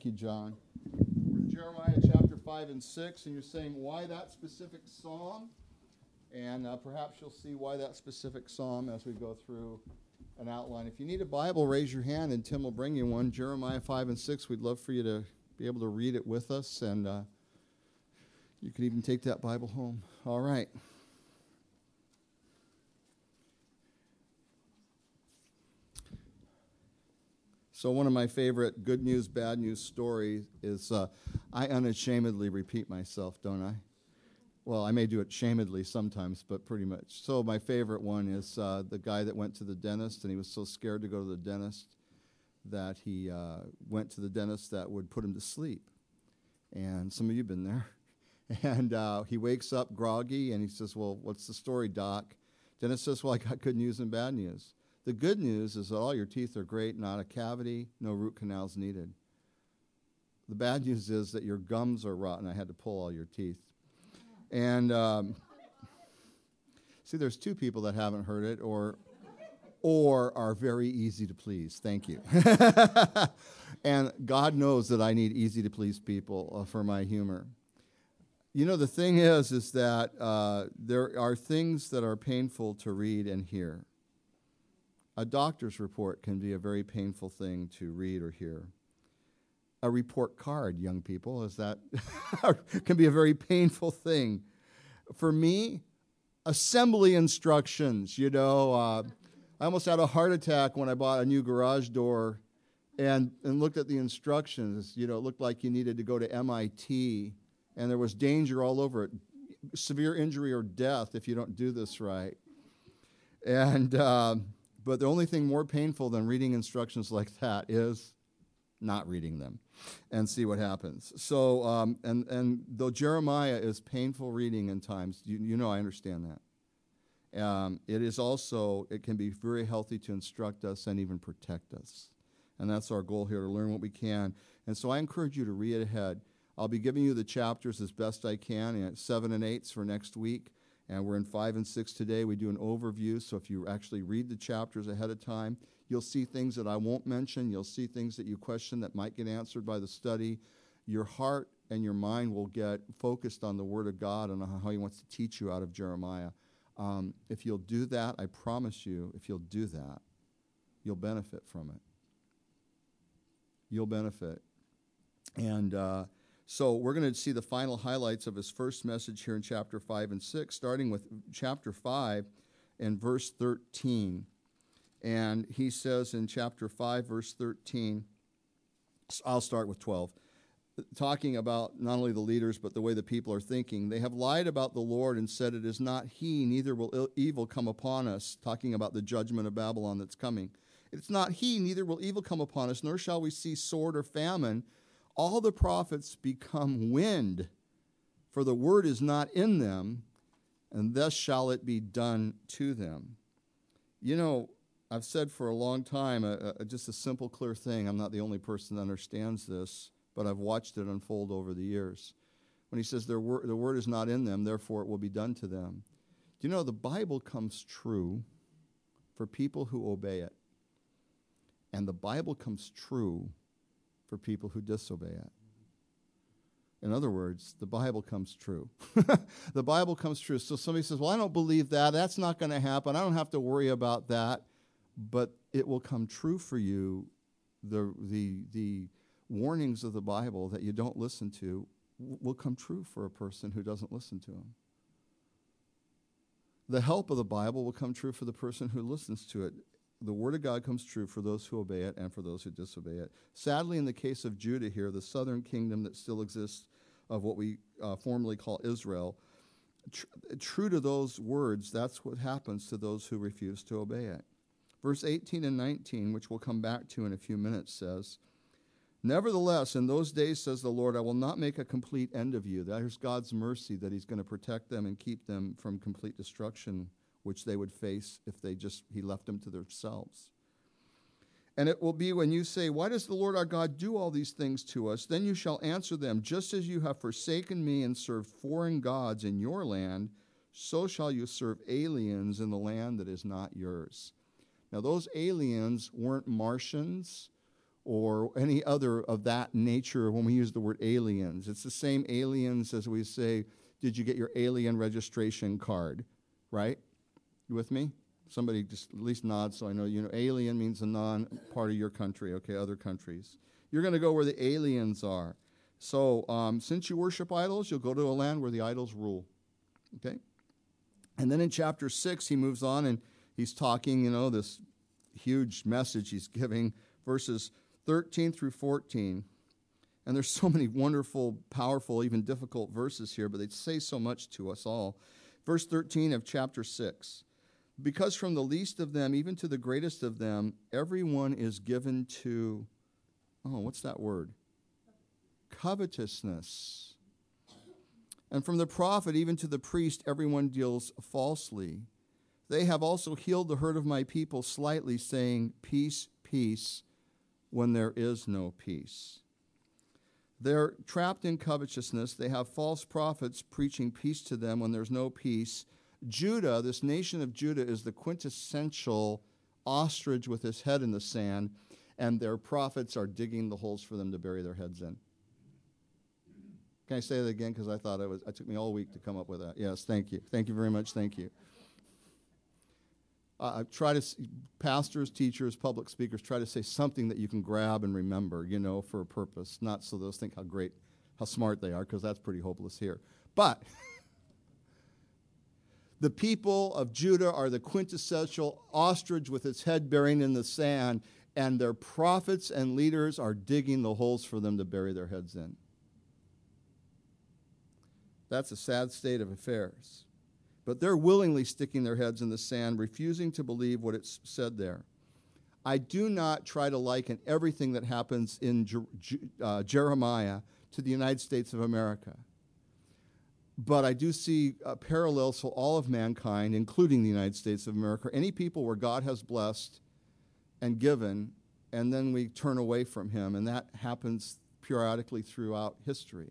Thank you, John. We're in Jeremiah chapter 5 and 6, and you're saying, why that specific psalm? And perhaps you'll see why that specific psalm as we go through an outline. If you need a Bible, raise your hand, and Tim will bring you one. Jeremiah 5 and 6, we'd love for you to be able to read it with us, and you can even take that Bible home. All right. So one of my favorite good news, bad news stories is I unashamedly repeat myself, don't I? Well, I may do it shamedly sometimes, but pretty much. So my favorite one is the guy that went to the dentist, and he was so scared to go to the dentist that he went to the dentist that would put him to sleep. And some of you have been there. And he wakes up groggy, and he says, well, what's the story, doc? Dentist says, well, I got good news and bad news. The good news is that all your teeth are great, not a cavity, no root canals needed. The bad news is that your gums are rotten. I had to pull all your teeth. And see, there's two people that haven't heard it or are very easy to please. Thank you. And God knows that I need easy to please people for my humor. You know, the thing is that there are things that are painful to read and hear. A doctor's report can be a very painful thing to read or hear. A report card, young people, can be a very painful thing. For me, assembly instructions, I almost had a heart attack when I bought a new garage door and looked at the instructions. It looked like you needed to go to MIT, and there was danger all over it, severe injury or death if you don't do this right. And but the only thing more painful than reading instructions like that is not reading them and see what happens. So, and though Jeremiah is painful reading in times, I understand that. It can be very healthy to instruct us and even protect us. And that's our goal here, to learn what we can. And so I encourage you to read ahead. I'll be giving you the chapters as best I can, and 7 and 8 for next week. And we're in 5 and 6 today. We do an overview, so if you actually read the chapters ahead of time, you'll see things that I won't mention. You'll see things that you question that might get answered by the study. Your heart and your mind will get focused on the Word of God and on how He wants to teach you out of Jeremiah. If you'll do that, I promise you, if you'll do that, you'll benefit from it. You'll benefit. And so we're going to see the final highlights of his first message here in chapter 5 and 6, starting with chapter 5 and verse 13. And he says in chapter 5, verse 13, I'll start with 12, talking about not only the leaders, but the way the people are thinking. They have lied about the Lord and said, it is not he, neither will evil come upon us, talking about the judgment of Babylon that's coming. It's not he, neither will evil come upon us, nor shall we see sword or famine. All the prophets become wind, for the word is not in them, and thus shall it be done to them. I've said for a long time, just a simple, clear thing. I'm not the only person that understands this, but I've watched it unfold over the years. When he says the word is not in them, therefore it will be done to them. Do you know the Bible comes true for people who obey it? And the Bible comes true for people who disobey it. In other words, the Bible comes true. The Bible comes true. So somebody says, well, I don't believe that. That's not going to happen. I don't have to worry about that. But it will come true for you. The warnings of the Bible that you don't listen to will come true for a person who doesn't listen to them. The help of the Bible will come true for the person who listens to it. The Word of God comes true for those who obey it and for those who disobey it. Sadly, in the case of Judah here, the southern kingdom that still exists of what we formerly call Israel, true to those words, that's what happens to those who refuse to obey it. Verse 18 and 19, which we'll come back to in a few minutes, says, nevertheless, in those days, says the Lord, I will not make a complete end of you. That is God's mercy, that he's going to protect them and keep them from complete destruction, which they would face if he left them to themselves. And it will be when you say, why does the Lord our God do all these things to us? Then you shall answer them, just as you have forsaken me and served foreign gods in your land, so shall you serve aliens in the land that is not yours. Now those aliens weren't Martians or any other of that nature when we use the word aliens. It's the same aliens as we say, did you get your alien registration card, right? You with me? Somebody just at least nod so I know. You know, alien means a non-part of your country, okay, other countries. You're going to go where the aliens are. So since you worship idols, you'll go to a land where the idols rule, okay? And then in chapter 6, he moves on and he's talking, you know, this huge message he's giving, verses 13 through 14. And there's so many wonderful, powerful, even difficult verses here, but they say so much to us all. Verse 13 of chapter 6. Because from the least of them, even to the greatest of them, everyone is given to, what's that word? Covetousness. And from the prophet, even to the priest, everyone deals falsely. They have also healed the hurt of my people slightly, saying, peace, peace, when there is no peace. They're trapped in covetousness. They have false prophets preaching peace to them when there's no peace. Judah, this nation of Judah, is the quintessential ostrich with his head in the sand, and their prophets are digging the holes for them to bury their heads in. Can I say that again? Because I thought it took me all week to come up with that. Yes, thank you. Thank you very much. Thank you. Pastors, teachers, public speakers, try to say something that you can grab and remember, you know, for a purpose, not so those think how smart they are, because that's pretty hopeless here. But the people of Judah are the quintessential ostrich with its head buried in the sand, and their prophets and leaders are digging the holes for them to bury their heads in. That's a sad state of affairs. But they're willingly sticking their heads in the sand, refusing to believe what it's said there. I do not try to liken everything that happens in Jeremiah to the United States of America. But I do see parallels for all of mankind, including the United States of America. Any people where God has blessed and given, and then we turn away from him, and that happens periodically throughout history.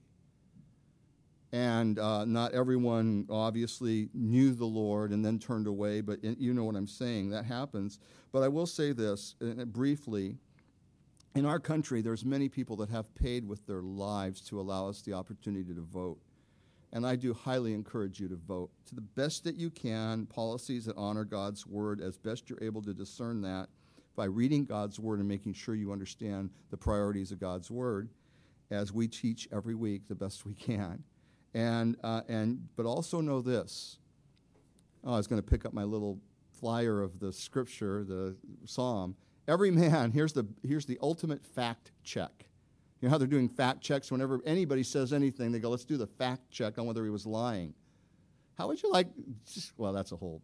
And not everyone obviously knew the Lord and then turned away, but you know what I'm saying. That happens. But I will say this briefly. In our country, there's many people that have paid with their lives to allow us the opportunity to vote. And I do highly encourage you to vote to the best that you can, policies that honor God's word, as best you're able to discern that by reading God's word and making sure you understand the priorities of God's word, as we teach every week the best we can. But also know this. I was going to pick up my little flyer of the scripture, the psalm. Every man, here's the ultimate fact check. You know how they're doing fact checks? Whenever anybody says anything, they go, let's do the fact check on whether he was lying. How would you like, well, that's a whole.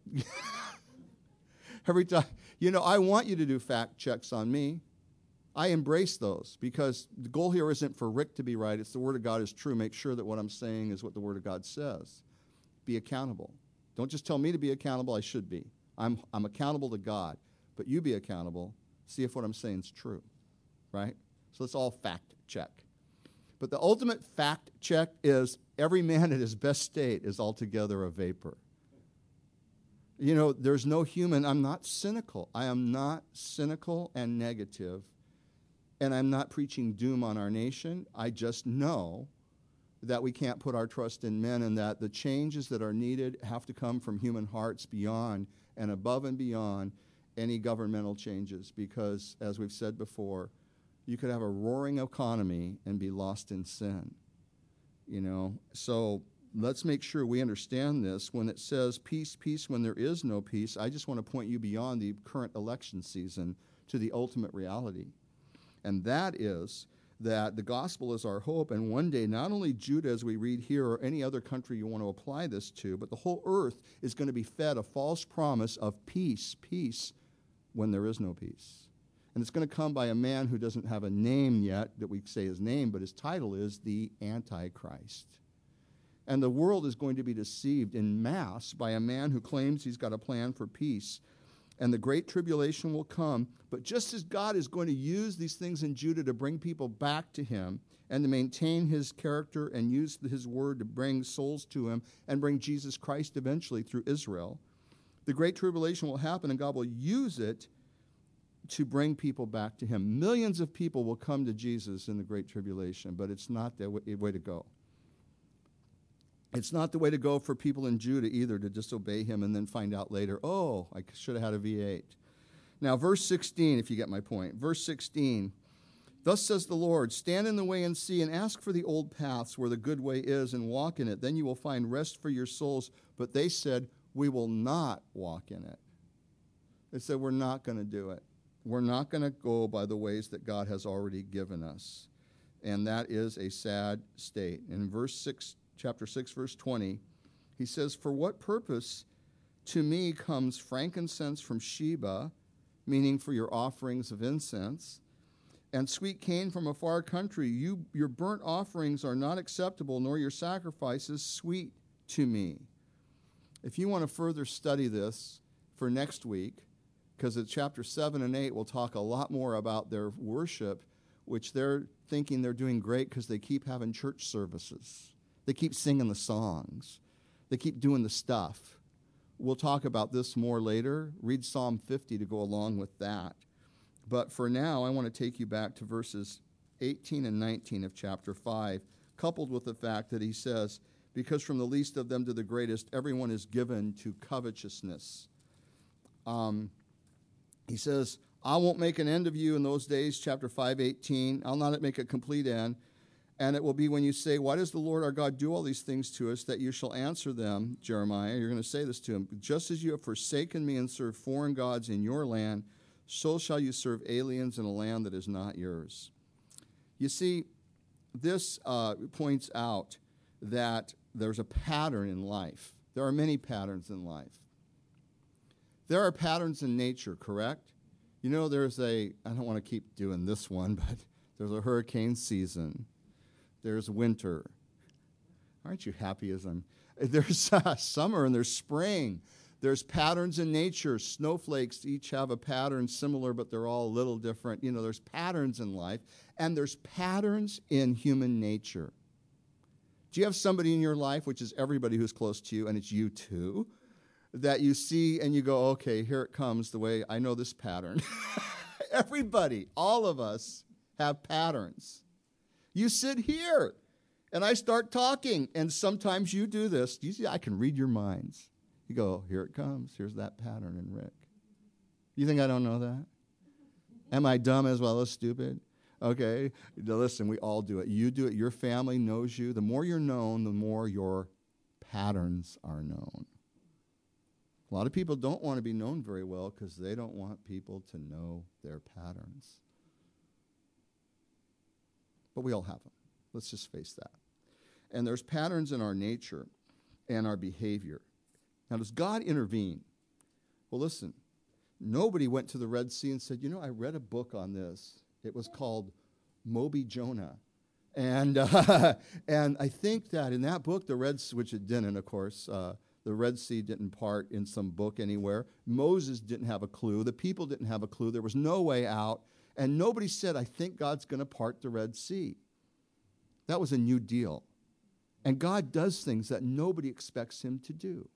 Every time, I want you to do fact checks on me. I embrace those because the goal here isn't for Rick to be right. It's the Word of God is true. Make sure that what I'm saying is what the Word of God says. Be accountable. Don't just tell me to be accountable. I should be. I'm accountable to God. But you be accountable. See if what I'm saying is true. Right? So let's all fact check. But the ultimate fact check is every man at his best state is altogether a vapor. There's no human. I'm not cynical. I am not cynical and negative. And I'm not preaching doom on our nation. I just know that we can't put our trust in men and that the changes that are needed have to come from human hearts beyond and above and beyond any governmental changes. Because, as we've said before, you could have a roaring economy and be lost in sin. So let's make sure we understand this. When it says peace, peace when there is no peace, I just want to point you beyond the current election season to the ultimate reality. And that is that the gospel is our hope, and one day not only Judah, as we read here, or any other country you want to apply this to, but the whole earth is going to be fed a false promise of peace, peace, when there is no peace. And it's going to come by a man who doesn't have a name yet that we say his name, but his title is the Antichrist. And the world is going to be deceived en masse by a man who claims he's got a plan for peace. And the great tribulation will come. But just as God is going to use these things in Judah to bring people back to him and to maintain his character and use his word to bring souls to him and bring Jesus Christ eventually through Israel, the great tribulation will happen and God will use it to bring people back to him. Millions of people will come to Jesus in the Great Tribulation, but it's not the way to go. It's not the way to go for people in Judah either, to disobey him and then find out later, oh, I should have had a V8. Now, verse 16, if you get my point. Verse 16, thus says the Lord, stand in the way and see, and ask for the old paths where the good way is, and walk in it. Then you will find rest for your souls. But they said, we will not walk in it. They said, we're not going to do it. We're not going to go by the ways that God has already given us. And that is a sad state. In chapter 6, verse 20, he says, for what purpose to me comes frankincense from Sheba, meaning for your offerings of incense, and sweet cane from a far country? Your burnt offerings are not acceptable, nor your sacrifices sweet to me. If you want to further study this for next week, because in chapter 7 and 8 we'll talk a lot more about their worship, which they're thinking they're doing great because they keep having church services. They keep singing the songs. They keep doing the stuff. We'll talk about this more later. Read Psalm 50 to go along with that. But for now, I want to take you back to verses 18 and 19 of chapter 5, coupled with the fact that he says, because from the least of them to the greatest, everyone is given to covetousness. He says, I won't make an end of you in those days, chapter 5:18. I'll not make a complete end. And it will be when you say, why does the Lord our God do all these things to us, that you shall answer them, Jeremiah. You're going to say this to him. Just as you have forsaken me and served foreign gods in your land, so shall you serve aliens in a land that is not yours. You see, this points out that there's a pattern in life. There are many patterns in life. There are patterns in nature, correct? You know, I don't want to keep doing this one, but there's a hurricane season. There's winter. Aren't you happy as there's summer and there's spring. There's patterns in nature. Snowflakes each have a pattern similar, but they're all a little different. You know, there's patterns in life, and there's patterns in human nature. Do you have somebody in your life, which is everybody who's close to you, and it's you too, that you see and you go, okay, here it comes, the way I know this pattern. Everybody, all of us have patterns. You sit here, and I start talking, and sometimes you do this. You see, I can read your minds. You go, here it comes. Here's that pattern in Rick. You think I don't know that? Am I dumb as well as stupid? Okay. Now listen, we all do it. You do it. Your family knows you. The more you're known, the more your patterns are known. A lot of people don't want to be known very well because they don't want people to know their patterns. But we all have them. Let's just face that. And there's patterns in our nature and our behavior. Now, does God intervene? Well, listen, nobody went to the Red Sea and said, you know, I read a book on this. It was called Moby Jonah. And I think that in that book, the Red Sea, which it didn't, of course, the Red Sea didn't part in some book anywhere. Moses didn't have a clue. The people didn't have a clue. There was no way out. And nobody said, I think God's going to part the Red Sea. That was a new deal. And God does things that nobody expects him to do.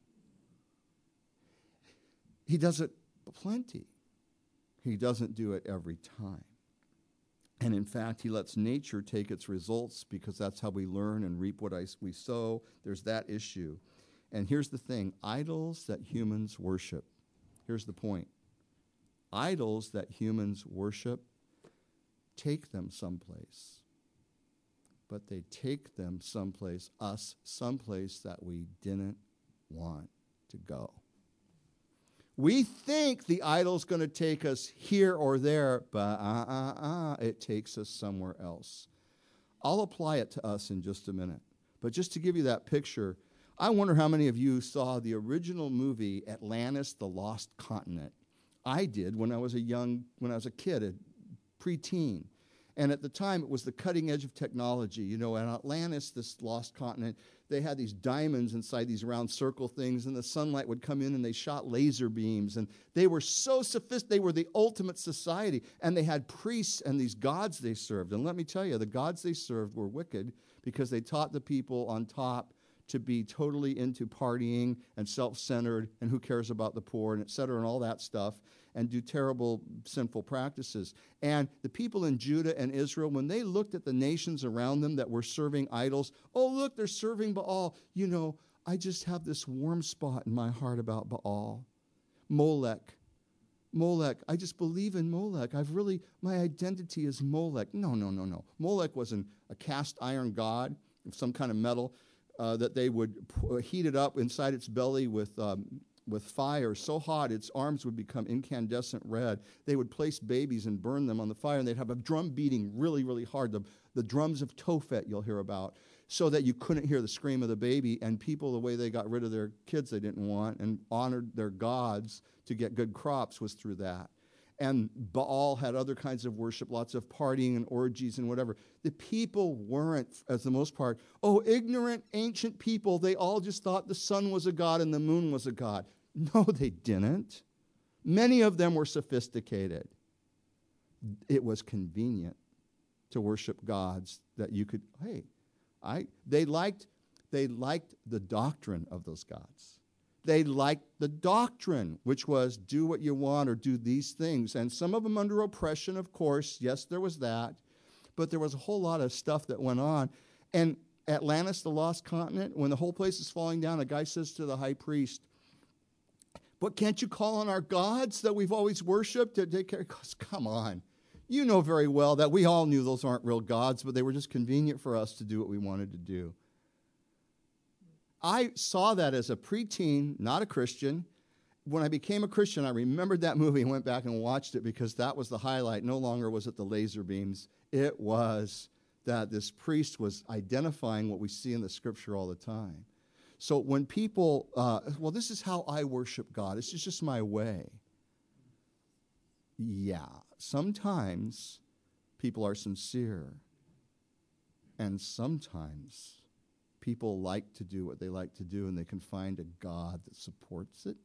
He does it plenty. He doesn't do it every time. And in fact, he lets nature take its results because that's how we learn and reap what we sow. There's that issue. And here's the thing, idols that humans worship. Here's the point. Idols that humans worship take them someplace. But they take them someplace that we didn't want to go. We think the idol's going to take us here or there, but it takes us somewhere else. I'll apply it to us in just a minute. But just to give you that picture, I wonder how many of you saw the original movie Atlantis, the Lost Continent. I did when I was a kid, a preteen. And at the time, it was the cutting edge of technology. You know, in Atlantis, this lost continent, they had these diamonds inside these round circle things, and the sunlight would come in, and they shot laser beams. And they were so sophisticated. They were the ultimate society. And they had priests and these gods they served. And let me tell you, the gods they served were wicked because they taught the people on top to be totally into partying and self-centered and who cares about the poor and et cetera and all that stuff. and do terrible sinful practices. And the people in Judah and Israel, when they looked at the nations around them that were serving idols, oh, look, they're serving Baal. You know, I just have this warm spot in my heart about Baal. Molech. I just believe in Molech. My identity is Molech. No. Molech wasn't a cast iron god of some kind of metal that they would heat it up inside its belly with fire so hot its arms would become incandescent red. They would place babies and burn them on the fire, and they'd have a drum beating really, really hard, the drums of Tophet you'll hear about, so that you couldn't hear the scream of the baby. And people, the way they got rid of their kids they didn't want and honored their gods to get good crops was through that. And Baal had other kinds of worship, lots of partying and orgies and whatever. The people weren't, as the most part, ignorant, ancient people. They all just thought the sun was a god and the moon was a god. No, they didn't. Many of them were sophisticated. It was convenient to worship gods that you could, they liked the doctrine of those gods. They liked the doctrine, which was do what you want or do these things. And some of them under oppression, of course. Yes, there was that. But there was a whole lot of stuff that went on. And Atlantis, the lost continent, when the whole place is falling down, a guy says to the high priest, "But can't you call on our gods that we've always worshipped to take care?" He goes, "Come on. You know very well that we all knew those aren't real gods, but they were just convenient for us to do what we wanted to do." I saw that as a preteen, not a Christian. When I became a Christian, I remembered that movie and went back and watched it because that was the highlight. No longer was it the laser beams. It was that this priest was identifying what we see in the scripture all the time. So when people, this is how I worship God. This is just my way. Yeah, sometimes people are sincere. And sometimes people like to do what they like to do, and they can find a God that supports it.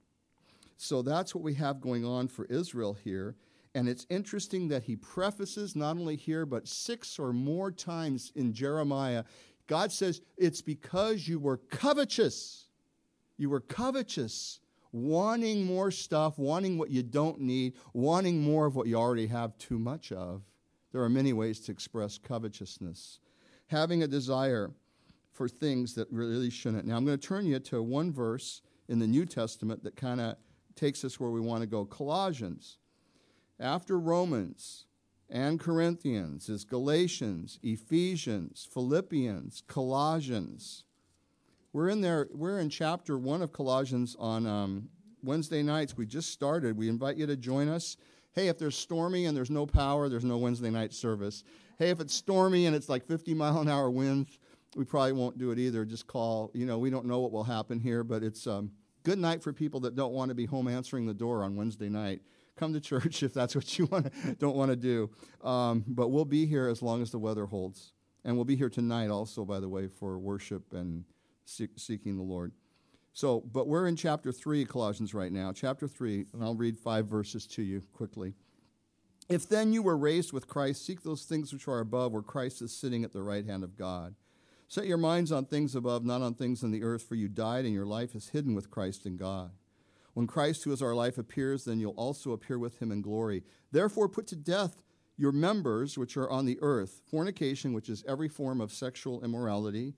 So that's what we have going on for Israel here. And it's interesting that he prefaces, not only here, but 6 or more times in Jeremiah, God says, it's because you were covetous. You were covetous, wanting more stuff, wanting what you don't need, wanting more of what you already have too much of. There are many ways to express covetousness. Having a desire for things that really shouldn't. Now, I'm going to turn you to one verse in the New Testament that kind of takes us where we want to go. Colossians. After Romans and Corinthians is Galatians, Ephesians, Philippians, Colossians. We're in chapter 1 of Colossians on Wednesday nights. We just started. We invite you to join us. Hey, if there's stormy and there's no power, there's no Wednesday night service. Hey, if it's stormy and it's like 50-mile-an-hour winds, we probably won't do it either. Just call. We don't know what will happen here, but it's good night for people that don't want to be home answering the door on Wednesday night. Come to church if that's what you don't want to do. But we'll be here as long as the weather holds. And we'll be here tonight also, by the way, for worship and seeking the Lord. So, but we're in chapter 3 of Colossians right now. Chapter 3, and I'll read 5 verses to you quickly. If then you were raised with Christ, seek those things which are above, where Christ is sitting at the right hand of God. Set your minds on things above, not on things on the earth, for you died, and your life is hidden with Christ in God. When Christ, who is our life, appears, then you'll also appear with him in glory. Therefore put to death your members which are on the earth, fornication, which is every form of sexual immorality,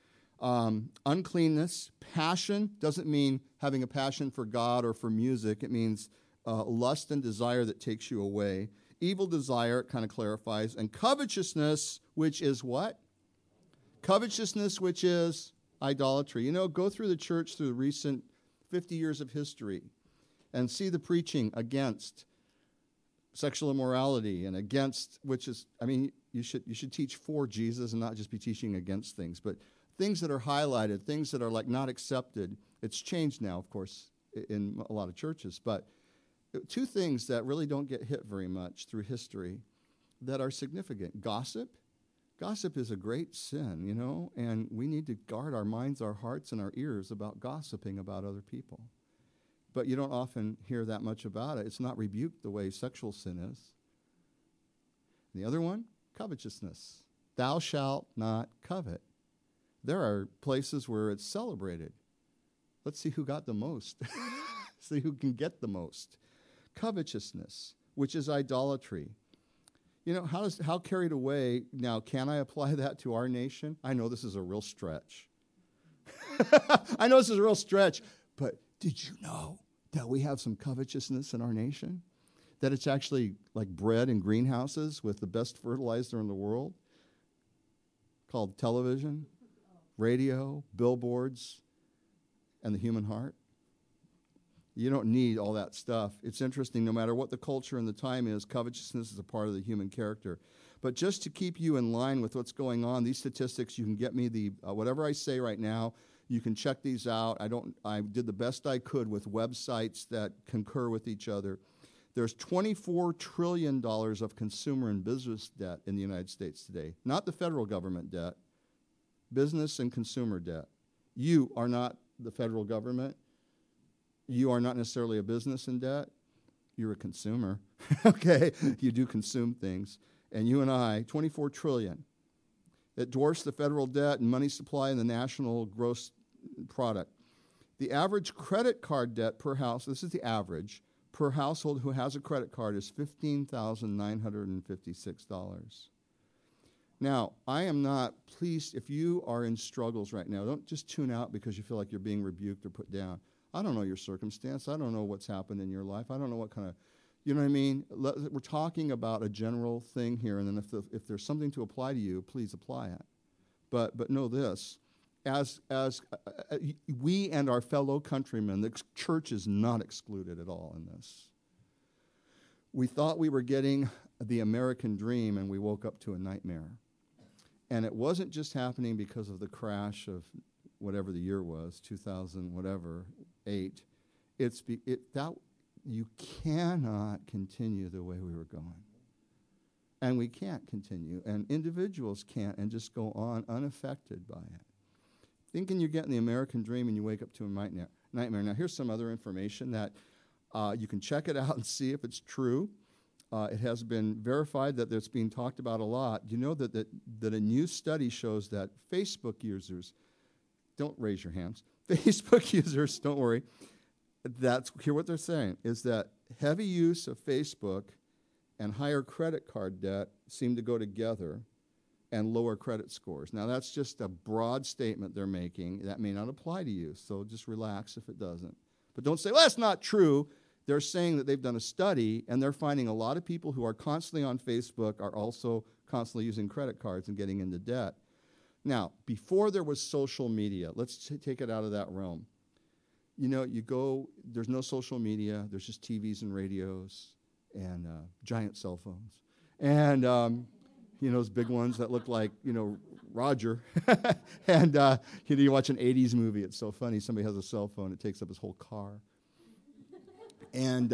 uncleanness, passion, doesn't mean having a passion for God or for music. It means lust and desire that takes you away. Evil desire, it kind of clarifies. And covetousness, which is what? Covetousness, which is idolatry. Go through the church through the recent 50 years of history and see the preaching against sexual immorality and against, you should teach for Jesus and not just be teaching against things, but things that are highlighted, things that are like not accepted. It's changed now, of course, in a lot of churches, but 2 things that really don't get hit very much through history that are significant. Gossip. Gossip is a great sin, and we need to guard our minds, our hearts, and our ears about gossiping about other people. But you don't often hear that much about it. It's not rebuked the way sexual sin is. The other one, covetousness. Thou shalt not covet. There are places where it's celebrated. Let's see who got the most. See who can get the most. Covetousness, which is idolatry. You know, how carried away, now can I apply that to our nation? I know this is a real stretch. I know this is a real stretch, but did you know that we have some covetousness in our nation? That it's actually like bred in greenhouses with the best fertilizer in the world, called television, radio, billboards, and the human heart? You don't need all that stuff. It's interesting, no matter what the culture and the time is, covetousness is a part of the human character. But just to keep you in line with what's going on, these statistics, you can get me the whatever I say right now, you can check these out. I did the best I could with websites that concur with each other. There's $24 trillion of consumer and business debt in the United States today. Not the federal government debt, business and consumer debt. You are not the federal government. You are not necessarily a business in debt. You're a consumer, okay? You do consume things. And you and I, $24 trillion. It dwarfs the federal debt and money supply and the national gross product. The average credit card debt per house, this is the average, per household who has a credit card is $15,956. Now, I am not pleased if you are in struggles right now. Don't just tune out because you feel like you're being rebuked or put down. I don't know your circumstance. I don't know what's happened in your life. I don't know what kind of, you know what I mean? We're talking about a general thing here, and then if there's something to apply to you, please apply it. But know this, as we and our fellow countrymen, the church is not excluded at all in this. We thought we were getting the American dream, and we woke up to a nightmare. And it wasn't just happening because of the crash of whatever the year was, 2000, whatever, 8. You cannot continue the way we were going. And we can't continue. And individuals can't and just go on unaffected by it. Thinking you're getting the American dream and you wake up to a nightmare. Now, here's some other information that you can check it out and see if it's true. It has been verified that it's being talked about a lot. You know that a new study shows that Facebook users, don't raise your hands, Facebook users, don't worry, hear what they're saying, is that heavy use of Facebook and higher credit card debt seem to go together and lower credit scores. Now, that's just a broad statement they're making. That may not apply to you, so just relax if it doesn't. But don't say, well, that's not true. They're saying that they've done a study, and they're finding a lot of people who are constantly on Facebook are also constantly using credit cards and getting into debt. Now, before there was social media, let's take it out of that realm. You know, there's no social media. There's just TVs and radios and giant cell phones. And, those big ones that look like, Roger. And, you watch an 80s movie. It's so funny. Somebody has a cell phone. It takes up his whole car. And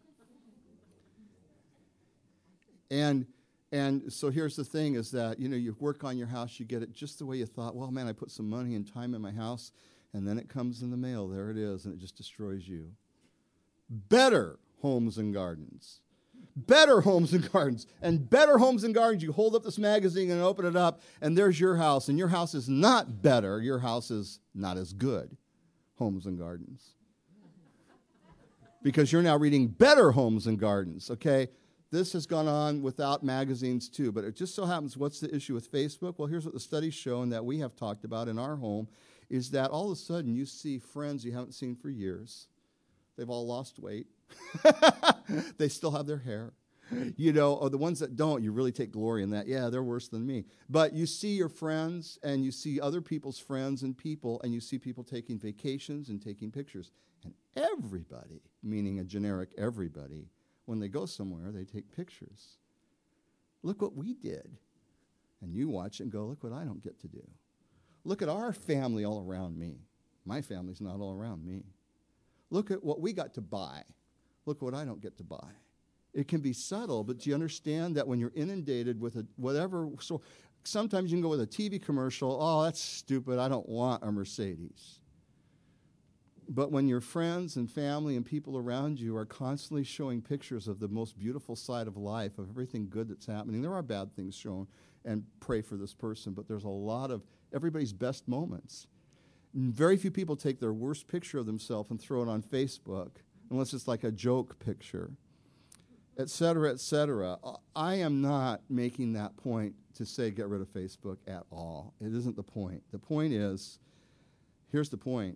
so here's the thing is that, you work on your house, you get it just the way you thought. Well, man, I put some money and time in my house, and then it comes in the mail. There it is, and it just destroys you. Better homes and gardens. Better homes and gardens. And better homes and gardens. You hold up this magazine and open it up, and there's your house. And your house is not better. Your house is not as good. Homes and gardens. Because you're now reading better homes and gardens, okay? This has gone on without magazines too, but it just so happens, what's the issue with Facebook? Well, here's what the study's shown that we have talked about in our home, is that all of a sudden you see friends you haven't seen for years. They've all lost weight. They still have their hair. Or the ones that don't, you really take glory in that. Yeah, they're worse than me. But you see your friends, and you see other people's friends and people, and you see people taking vacations and taking pictures. And everybody, meaning a generic everybody, when they go somewhere, they take pictures. Look what we did. And you watch it and go, look what I don't get to do. Look at our family all around me. My family's not all around me. Look at what we got to buy. Look what I don't get to buy. It can be subtle, but do you understand that when you're inundated with so sometimes you can go with a TV commercial, oh, that's stupid, I don't want a Mercedes. But when your friends and family and people around you are constantly showing pictures of the most beautiful side of life, of everything good that's happening, there are bad things shown, and pray for this person, but there's a lot of everybody's best moments. Very few people take their worst picture of themselves and throw it on Facebook. unless it's like a joke picture, et cetera, et cetera. I am not making that point to say get rid of Facebook at all. It isn't the point. The point is, here's the point.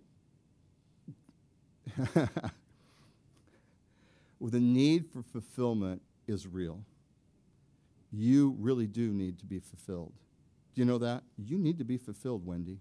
The need for fulfillment is real. You really do need to be fulfilled. Do you know that? You need to be fulfilled, Wendy.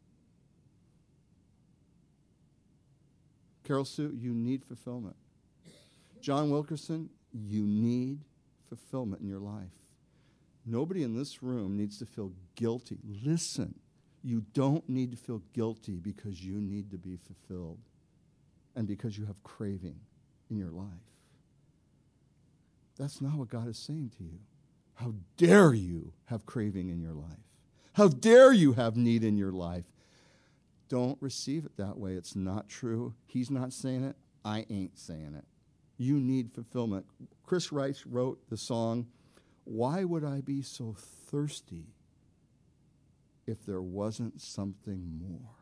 Carol Sue, you need fulfillment. John Wilkerson, you need fulfillment in your life. Nobody in this room needs to feel guilty. Listen, you don't need to feel guilty because you need to be fulfilled and because you have craving in your life. That's not what God is saying to you. How dare you have craving in your life? How dare you have need in your life? Don't receive it that way. It's not true. He's not saying it. I ain't saying it. You need fulfillment. Chris Rice wrote the song, "Why would I be so thirsty if there wasn't something more?"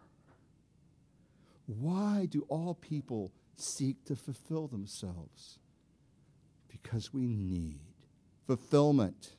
Why do all people seek to fulfill themselves? Because we need fulfillment.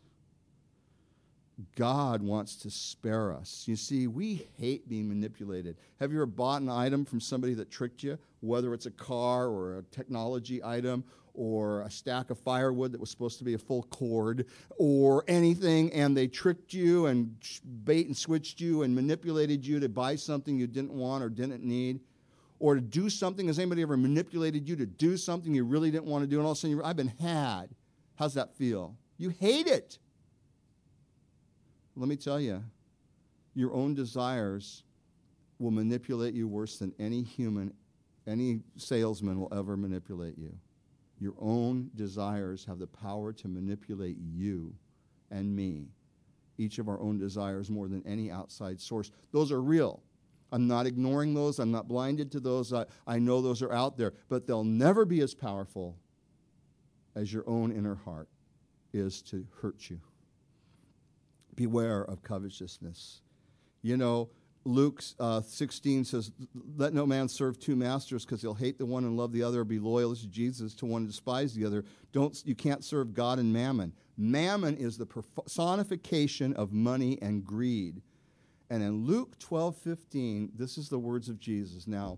God wants to spare us. You see, we hate being manipulated. Have you ever bought an item from somebody that tricked you, whether it's a car or a technology item or a stack of firewood that was supposed to be a full cord or anything, and they tricked you and bait and switched you and manipulated you to buy something you didn't want or didn't need, or to do something? Has anybody ever manipulated you to do something you really didn't want to do, and all of a sudden I've been had? How's that feel? You hate it. Let me tell you, your own desires will manipulate you worse than any human, any salesman will ever manipulate you. Your own desires have the power to manipulate you and me, each of our own desires, more than any outside source. Those are real. I'm not ignoring those. I'm not blinded to those. I know those are out there, but they'll never be as powerful as your own inner heart is to hurt you. Beware of covetousness. You know, Luke 16 says, "Let no man serve two masters, because he'll hate the one and love the other, or be loyal to Jesus to one and despise the other." You can't serve God and mammon. Mammon is the personification of money and greed. And in Luke 12:15, this is the words of Jesus. Now,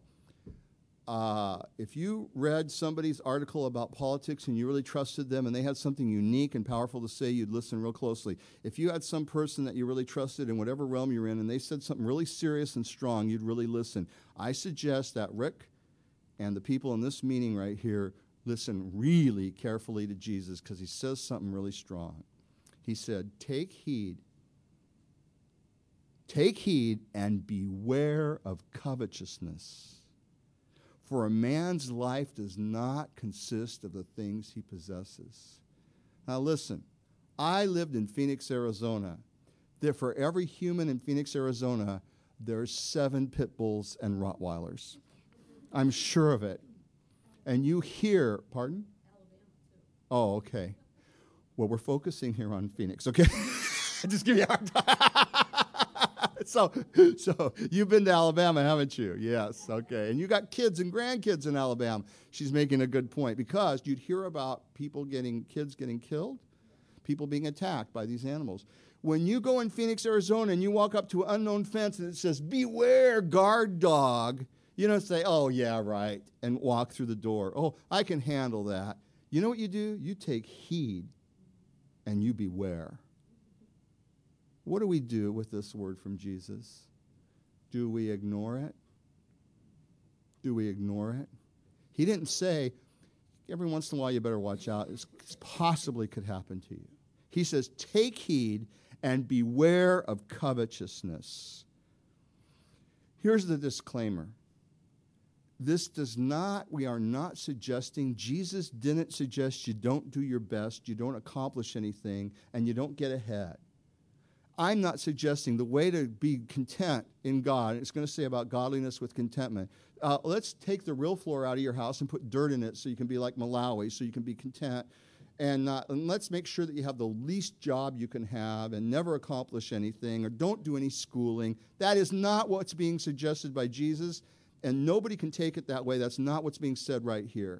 if you read somebody's article about politics and you really trusted them and they had something unique and powerful to say, you'd listen real closely. If you had some person that you really trusted in whatever realm you're in and they said something really serious and strong, you'd really listen. I suggest that Rick and the people in this meeting right here listen really carefully to Jesus, because he says something really strong. He said, take heed and beware of covetousness. For a man's life does not consist of the things he possesses. Now listen, I lived in Phoenix, Arizona. There, for every human in Phoenix, Arizona, there's 7 pit bulls and Rottweilers. I'm sure of it. And you hear, pardon? Alabama, too. Oh, okay. Well, we're focusing here on Phoenix, okay? Just give me a hard time. So you've been to Alabama, haven't you? Yes, okay. And you got kids and grandkids in Alabama. She's making a good point, because you'd hear about kids getting killed, people being attacked by these animals. When you go in Phoenix, Arizona, and you walk up to an unknown fence and it says, "Beware, guard dog," you don't say, "Oh, yeah, right," and walk through the door. "Oh, I can handle that." You know what you do? You take heed and you beware. What do we do with this word from Jesus? Do we ignore it? Do we ignore it? He didn't say, every once in a while you better watch out. It possibly could happen to you. He says, take heed and beware of covetousness. Here's the disclaimer. We are not suggesting, Jesus didn't suggest you don't do your best, you don't accomplish anything, and you don't get ahead. I'm not suggesting the way to be content in God, it's going to say about godliness with contentment. Let's take the real floor out of your house and put dirt in it so you can be like Malawi, so you can be content. And let's make sure that you have the least job you can have and never accomplish anything, or don't do any schooling. That is not what's being suggested by Jesus. And nobody can take it that way. That's not what's being said right here.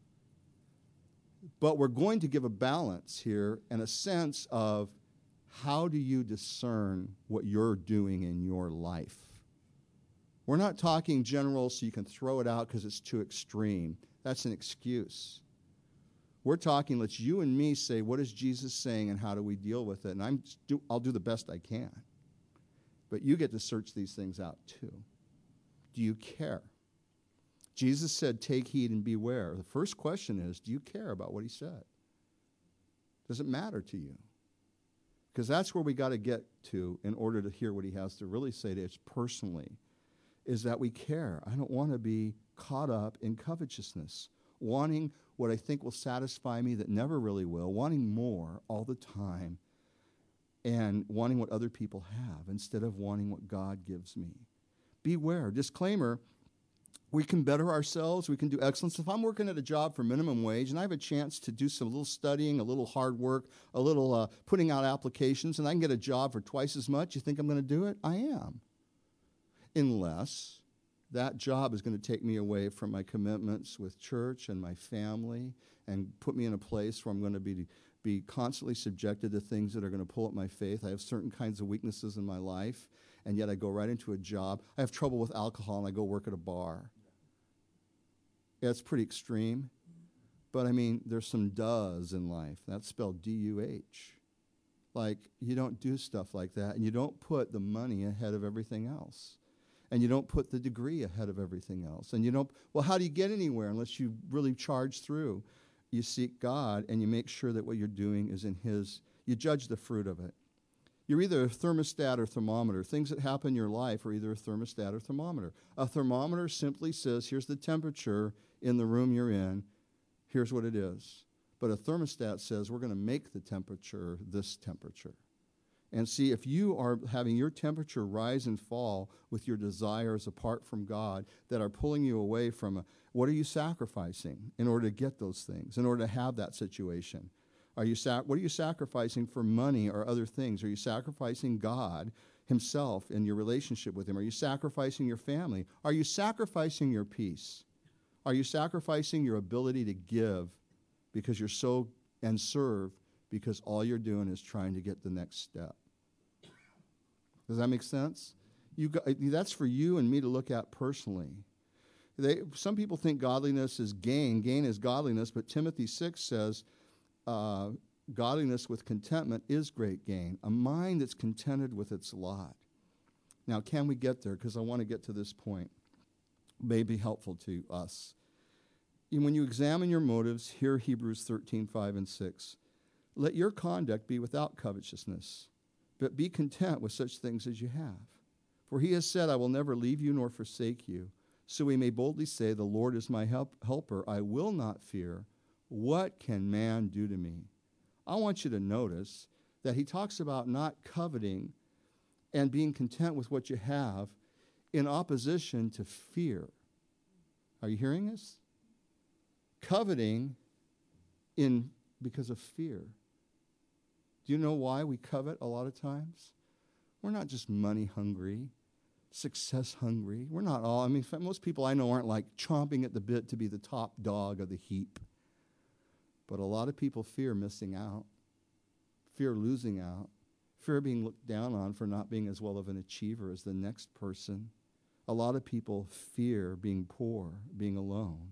But we're going to give a balance here and a sense of how do you discern what you're doing in your life. We're not talking general so you can throw it out because it's too extreme. That's an excuse. We're talking, let's you and me say, what is Jesus saying and how do we deal with it? And I'll do the best I can. But you get to search these things out too. Do you care? Jesus said, take heed and beware. The first question is, do you care about what he said? Does it matter to you? Because that's where we got to get to in order to hear what he has to really say to us personally, is that we care. I don't want to be caught up in covetousness, wanting what I think will satisfy me that never really will, wanting more all the time, and wanting what other people have instead of wanting what God gives me. Beware. Disclaimer, we can better ourselves. We can do excellence. If I'm working at a job for minimum wage and I have a chance to do some little studying, a little hard work, a little putting out applications, and I can get a job for twice as much, you think I'm going to do it? I am. Unless that job is going to take me away from my commitments with church and my family and put me in a place where I'm going to be constantly subjected to things that are going to pull up my faith. I have certain kinds of weaknesses in my life, and yet I go right into a job. I have trouble with alcohol, and I go work at a bar. Yeah, it's pretty extreme, but I mean, there's some does in life. That's spelled D-U-H. Like, you don't do stuff like that, and you don't put the money ahead of everything else. And you don't put the degree ahead of everything else. And you don't, well, how do you get anywhere unless you really charge through? You seek God, and you make sure that what you're doing is in his, you judge the fruit of it. You're either a thermostat or thermometer. Things that happen in your life are either a thermostat or thermometer. A thermometer simply says, here's the temperature in the room you're in. Here's what it is. But a thermostat says, we're going to make the temperature this temperature. And see, if you are having your temperature rise and fall with your desires apart from God that are pulling you away from, what are you sacrificing in order to get those things, in order to have that situation? What are you sacrificing for money or other things? Are you sacrificing God himself in your relationship with him? Are you sacrificing your family? Are you sacrificing your peace? Are you sacrificing your ability to give because you're so, and serve because all you're doing is trying to get the next step? Does that make sense? That's for you and me to look at personally. Some people think godliness is gain. Gain is godliness, but Timothy 6 says, godliness with contentment is great gain. A mind that's contented with its lot. Now, can we get there? Because I want to get to this point. May be helpful to us. And when you examine your motives, hear Hebrews 13:5 and 6. Let your conduct be without covetousness, but be content with such things as you have. For he has said, I will never leave you nor forsake you. So we may boldly say, the Lord is my helper. I will not fear. What can man do to me? I want you to notice that he talks about not coveting and being content with what you have in opposition to fear. Are you hearing this? Coveting because of fear. Do you know why we covet a lot of times? We're not just money hungry, success hungry. We're not all, most people I know aren't like chomping at the bit to be the top dog of the heap. But a lot of people fear missing out, fear losing out, fear being looked down on for not being as well of an achiever as the next person. A lot of people fear being poor, being alone.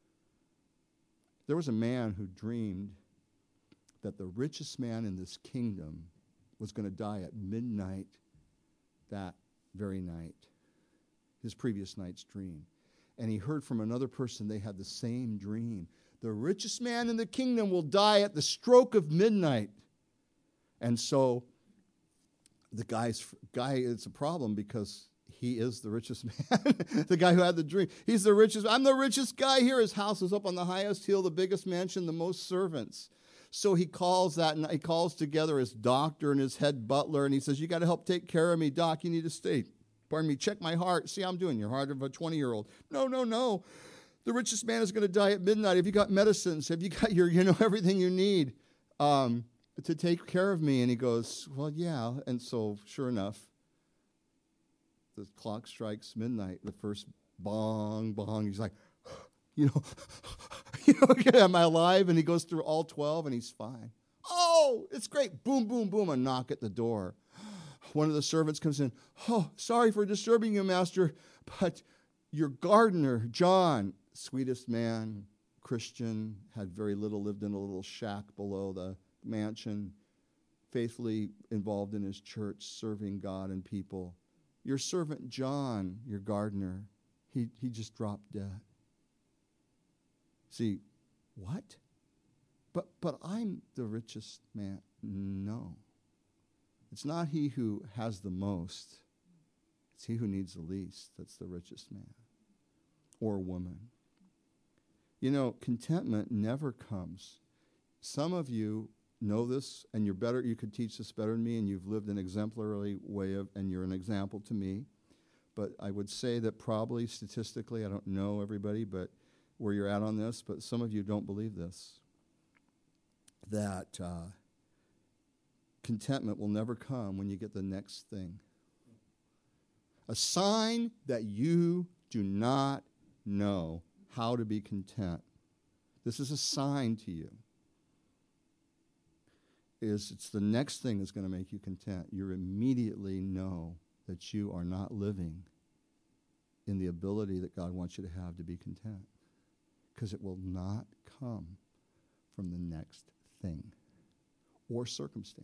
There was a man who dreamed that the richest man in this kingdom was going to die at midnight that very night, his previous night's dream. And he heard from another person they had the same dream. The richest man in the kingdom will die at the stroke of midnight. And so the guy, it's a problem because he is the richest man. The guy who had the dream. He's the richest. I'm the richest guy here. His house is up on the highest hill, the biggest mansion, the most servants. So he calls together his doctor and his head butler, and he says, you got to help take care of me, Doc. You need to stay. Pardon me, check my heart. See how I'm doing. Your heart of a 20-year-old. No. The richest man is going to die at midnight. Have you got medicines? Have you got everything you need to take care of me? And he goes, well, yeah. And so, sure enough, the clock strikes midnight. The first bong, bong. He's like, am I alive? And he goes through all 12 and he's fine. Oh, it's great. Boom, boom, boom, a knock at the door. One of the servants comes in. Oh, sorry for disturbing you, master, but your gardener, John, sweetest man, Christian, had very little, lived in a little shack below the mansion, faithfully involved in his church, serving God and people. Your servant John, your gardener, he just dropped dead. See, what? But I'm the richest man. No. It's not he who has the most. It's he who needs the least. That's the richest man or woman. Contentment never comes. Some of you know this, and you could teach this better than me, and you've lived an exemplary way and you're an example to me. But I would say that probably statistically, I don't know everybody, but where you're at on this, but some of you don't believe this, that contentment will never come when you get the next thing. A sign that you do not know how to be content. This is a sign to you. It's the next thing that's going to make you content. You immediately know that you are not living in the ability that God wants you to have to be content. Because it will not come from the next thing or circumstance.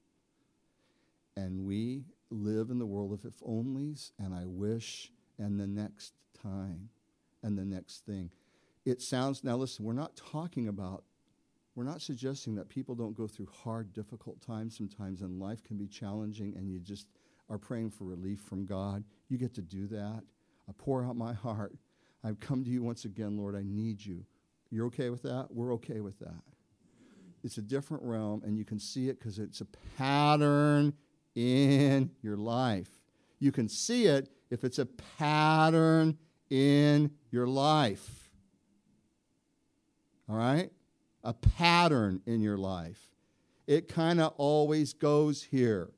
And we live in the world of if-onlys and I wish and the next time and the next thing. It sounds, now listen, we're not suggesting that people don't go through hard, difficult times sometimes, and life can be challenging and you just are praying for relief from God. You get to do that. I pour out my heart. I've come to you once again, Lord, I need you. You're okay with that? We're okay with that. It's a different realm, and you can see it because it's a pattern in your life. You can see it if it's a pattern in your life. All right? A pattern in your life. It kind of always goes here.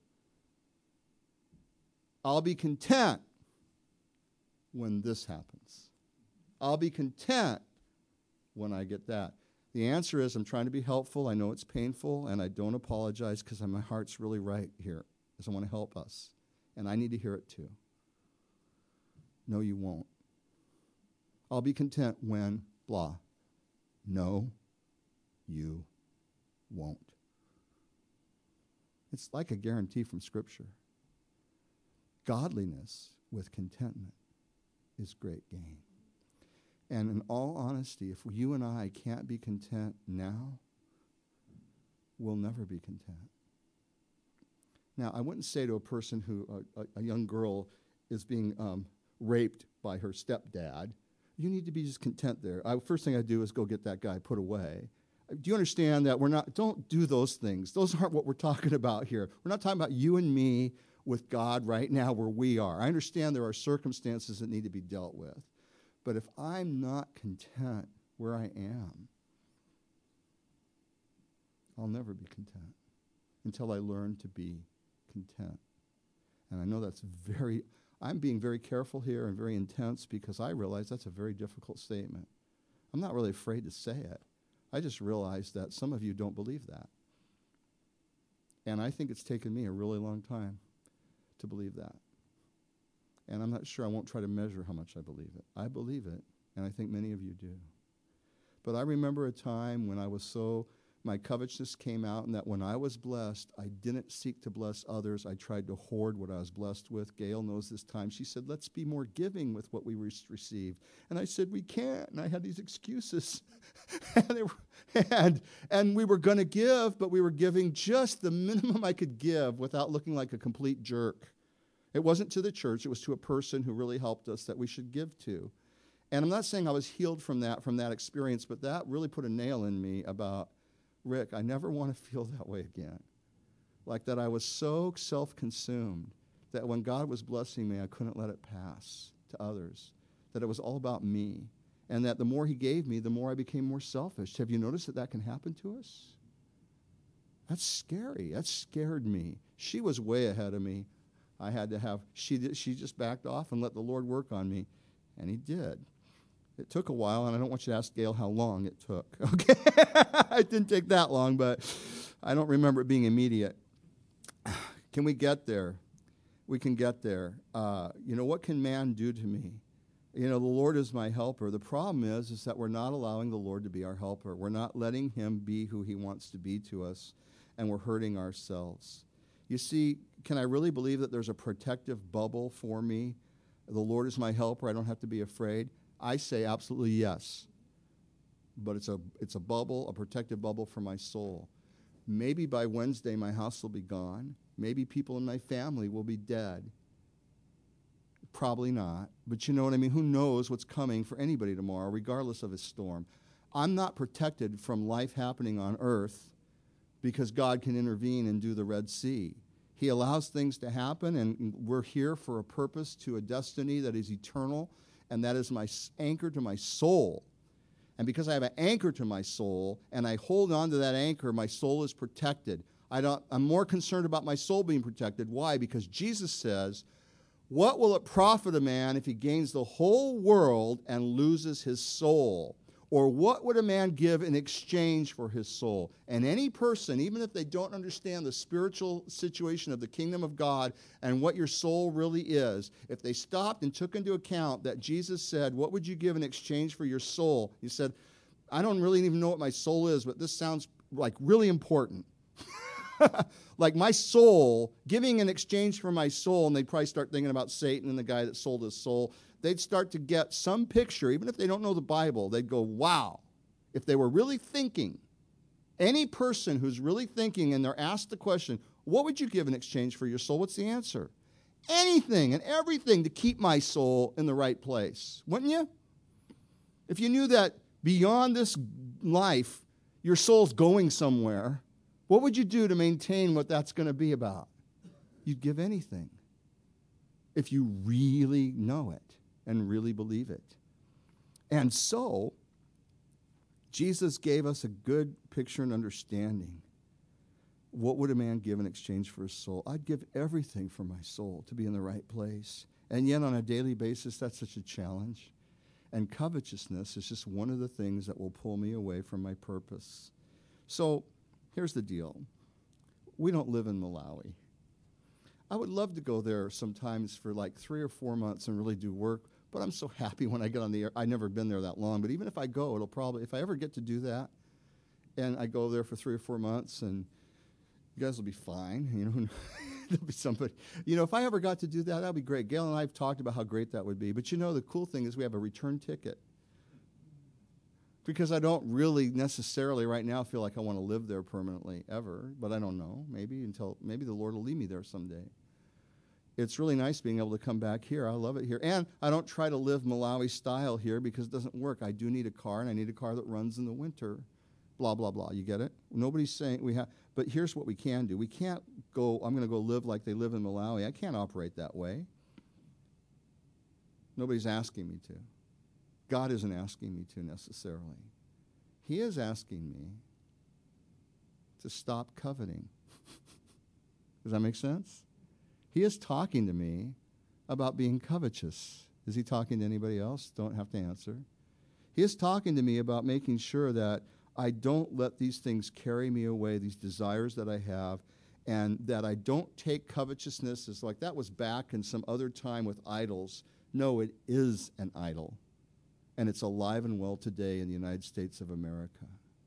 I'll be content when this happens. I'll be content when I get that. The answer is I'm trying to be helpful. I know it's painful, and I don't apologize because my heart's really right here because I want to help us. And I need to hear it too. No, you won't. I'll be content when blah. No, you won't. It's like a guarantee from Scripture. Godliness with contentment is great gain. And in all honesty, if you and I can't be content now, we'll never be content. Now, I wouldn't say to a person who, a young girl is being raped by her stepdad, you need to be just content there. First thing I do is go get that guy put away. Do you understand that don't do those things. Those aren't what we're talking about here. We're not talking about you and me with God right now where we are. I understand there are circumstances that need to be dealt with. But if I'm not content where I am, I'll never be content until I learn to be content. And I know I'm being very careful here and very intense because I realize that's a very difficult statement. I'm not really afraid to say it. I just realized that some of you don't believe that. And I think it's taken me a really long time to believe that. And I'm not sure, I won't try to measure how much I believe it. I believe it, and I think many of you do. But I remember a time when my covetousness came out, and that when I was blessed, I didn't seek to bless others. I tried to hoard what I was blessed with. Gail knows this time. She said, let's be more giving with what we received. And I said, we can't. And I had these excuses. and we were going to give, but we were giving just the minimum I could give without looking like a complete jerk. It wasn't to the church. It was to a person who really helped us that we should give to. And I'm not saying I was healed from that experience, but that really put a nail in me about, Rick, I never want to feel that way again. Like that I was so self-consumed that when God was blessing me, I couldn't let it pass to others, that it was all about me, and that the more he gave me, the more I became more selfish. Have you noticed that can happen to us? That's scary. That scared me. She was way ahead of me. She just backed off and let the Lord work on me. And he did. It took a while, and I don't want you to ask Gail how long it took. Okay? It didn't take that long, but I don't remember it being immediate. Can we get there? We can get there. What can man do to me? The Lord is my helper. The problem is that we're not allowing the Lord to be our helper. We're not letting him be who he wants to be to us, and we're hurting ourselves. You see, can I really believe that there's a protective bubble for me? The Lord is my helper. I don't have to be afraid. I say absolutely yes. But it's a bubble, a protective bubble for my soul. Maybe by Wednesday my house will be gone. Maybe people in my family will be dead. Probably not. But you know what I mean? Who knows what's coming for anybody tomorrow, regardless of a storm. I'm not protected from life happening on earth because God can intervene and do the Red Sea. He allows things to happen, and we're here for a purpose, to a destiny that is eternal, and that is my anchor to my soul. And because I have an anchor to my soul, and I hold on to that anchor, my soul is protected. I'm more concerned about my soul being protected. Why? Because Jesus says, what will it profit a man if he gains the whole world and loses his soul? Or what would a man give in exchange for his soul? And any person, even if they don't understand the spiritual situation of the kingdom of God and what your soul really is, if they stopped and took into account that Jesus said, what would you give in exchange for your soul? He said, I don't really even know what my soul is, but this sounds like really important. Like my soul, giving in exchange for my soul, and they'd probably start thinking about Satan and the guy that sold his soul. They'd start to get some picture, even if they don't know the Bible, they'd go, wow. If they were really thinking, any person who's really thinking and they're asked the question, what would you give in exchange for your soul? What's the answer? Anything and everything to keep my soul in the right place. Wouldn't you? If you knew that beyond this life, your soul's going somewhere, what would you do to maintain what that's going to be about? You'd give anything if you really know it and really believe it. And so, Jesus gave us a good picture and understanding. What would a man give in exchange for his soul? I'd give everything for my soul to be in the right place. And yet on a daily basis, that's such a challenge. And covetousness is just one of the things that will pull me away from my purpose. So here's the deal. We don't live in Malawi. I would love to go there sometimes for like 3 or 4 months and really do work, but I'm so happy when I get on the air. I've never been there that long, but even if I go, it'll probably, if I ever get to do that, and I go there for 3 or 4 months, and you guys will be fine, there'll be somebody. If I ever got to do that, that'd be great. Gail and I have talked about how great that would be, but the cool thing is we have a return ticket. Because I don't really necessarily right now feel like I want to live there permanently ever, but I don't know. Maybe the Lord will lead me there someday. It's really nice being able to come back here. I love it here. And I don't try to live Malawi style here because it doesn't work. I do need a car, and I need a car that runs in the winter. Blah, blah, blah. You get it? Nobody's saying we have, but here's what we can do. We can't go, I'm going to go live like they live in Malawi. I can't operate that way. Nobody's asking me to. God isn't asking me to necessarily. He is asking me to stop coveting. Does that make sense? He is talking to me about being covetous. Is he talking to anybody else? Don't have to answer. He is talking to me about making sure that I don't let these things carry me away, these desires that I have, and that I don't take covetousness as like that was back in some other time with idols. No, it is an idol. And it's alive and well today in the United States of America.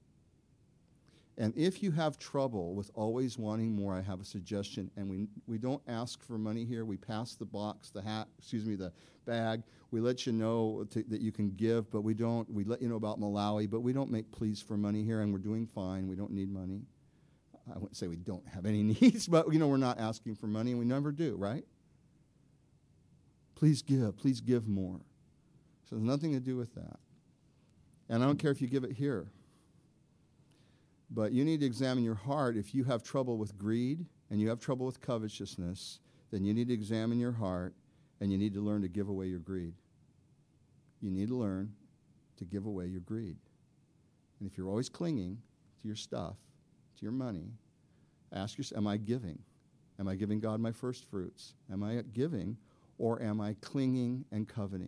And if you have trouble with always wanting more, I have a suggestion. And we don't ask for money here. We pass the box, the bag. We let you know that you can give, but we let you know about Malawi, but we don't make pleas for money here, and we're doing fine. We don't need money. I wouldn't say we don't have any needs, but we're not asking for money, and we never do, right? Please give more. So there's nothing to do with that. And I don't care if you give it here. But you need to examine your heart. If you have trouble with greed and you have trouble with covetousness, then you need to examine your heart, and you need to learn to give away your greed. You need to learn to give away your greed. And if you're always clinging to your stuff, to your money, ask yourself, am I giving? Am I giving God my first fruits? Am I giving, or am I clinging and coveting?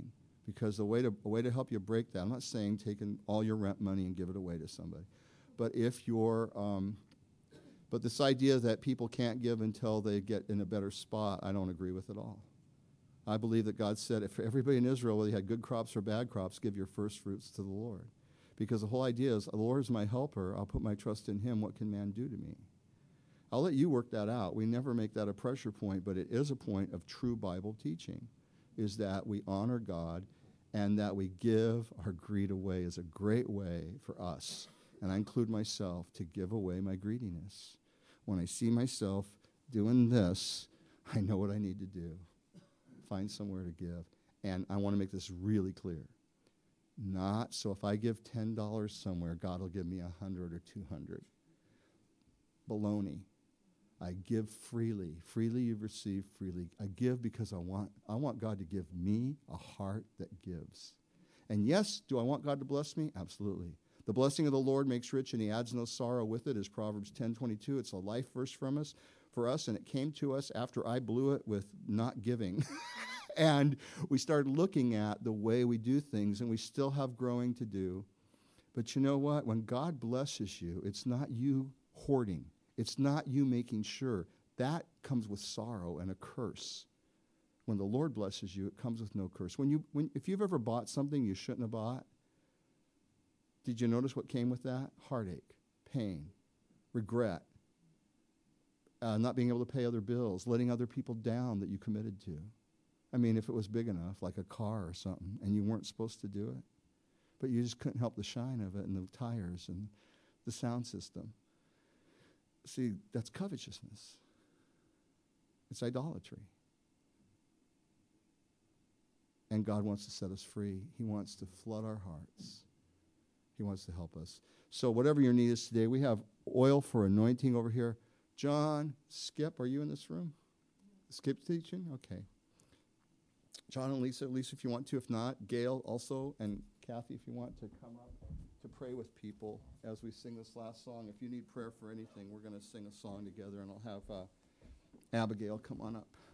Because a way to help you break that, I'm not saying taking all your rent money and give it away to somebody, but if you're, but this idea that people can't give until they get in a better spot, I don't agree with at all. I believe that God said, if everybody in Israel, whether you had good crops or bad crops, give your first fruits to the Lord. Because the whole idea is, the Lord is my helper. I'll put my trust in him. What can man do to me? I'll let you work that out. We never make that a pressure point, but it is a point of true Bible teaching, is that we honor God and that we give our greed away is a great way for us, and I include myself, to give away my greediness. When I see myself doing this, I know what I need to do. Find somewhere to give. And I want to make this really clear. Not so if I give $10 somewhere, God will give me 100 or 200. Baloney. I give freely. Freely you receive, freely. I give because I want God to give me a heart that gives. And yes, do I want God to bless me? Absolutely. The blessing of the Lord makes rich, and he adds no sorrow with it, is Proverbs 10:22. It's a life verse for us, and it came to us after I blew it with not giving. And we started looking at the way we do things, and we still have growing to do. But you know what? When God blesses you, it's not you hoarding. It's not you making sure. That comes with sorrow and a curse. When the Lord blesses you, it comes with no curse. If you've ever bought something you shouldn't have bought, did you notice what came with that? Heartache, pain, regret, not being able to pay other bills, letting other people down that you committed to. I mean, if it was big enough, like a car or something, and you weren't supposed to do it, but you just couldn't help the shine of it and the tires and the sound system. See, that's covetousness. It's idolatry. And God wants to set us free. He wants to flood our hearts. He wants to help us. So whatever your need is today, we have oil for anointing over here. John, Skip, are you in this room? Skip teaching? Okay. John and Lisa, if you want to. If not, Gail also, and Kathy, if you want to come up to pray with people as we sing this last song. If you need prayer for anything, we're going to sing a song together, and I'll have Abigail come on up.